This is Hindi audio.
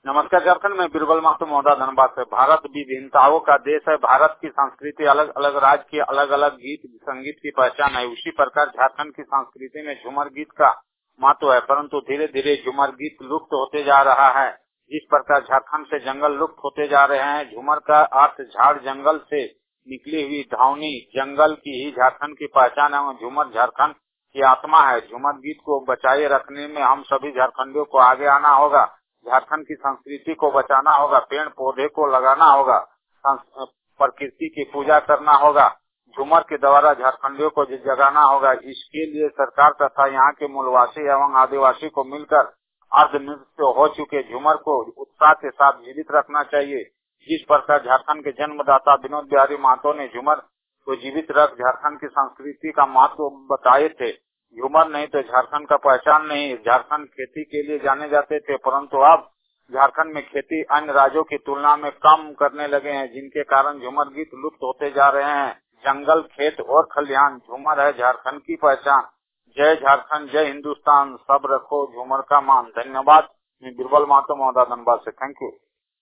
नमस्कार झारखंड में बीरबल महतो महोदय धनबाद से। भारत विभिन्नताओं का देश है। भारत की संस्कृति अलग अलग राज्य की अलग अलग गीत संगीत की पहचान है। उसी प्रकार झारखंड की संस्कृति में झूमर गीत का महत्व है, परंतु धीरे धीरे झूमर गीत लुप्त होते जा रहा है। जिस प्रकार झारखंड से जंगल लुप्त होते जा रहे हैं, झूमर का अर्थ झाड़ जंगल से निकली हुई धावनी जंगल की ही झारखंड की पहचान है। झूमर झारखंड की आत्मा है। झूमर गीत को बचाए रखने में हम सभी झारखंडियों को आगे आना होगा। झारखंड की संस्कृति को बचाना होगा, पेड़ पौधे को लगाना होगा, प्रकृति की पूजा करना होगा, झूमर के द्वारा झारखंडियों को जगाना होगा। इसके लिए सरकार तथा यहाँ के मूलवासी एवं आदिवासी को मिलकर अर्ध नृत्य हो चुके झूमर को उत्साह के साथ जीवित रखना चाहिए। जिस प्रकार झारखंड के जन्मदाता विनोद बिहारी महतो ने झूमर को जीवित रख झारखंड की संस्कृति का महत्व बताए थे। झूमर नहीं तो झारखंड का पहचान नहीं। झारखंड खेती के लिए जाने जाते थे, परंतु अब झारखंड में खेती अन्य राज्यों की तुलना में कम करने लगे हैं, जिनके कारण झूमर गीत लुप्त होते जा रहे हैं। जंगल, खेत और खलिहान झूमर है झारखंड की पहचान। जय झारखंड, जय हिंदुस्तान, सब रखो झूमर का मान। धन्यवाद। मैं बीरबल महतो महोदय धनबाद से। Thank you.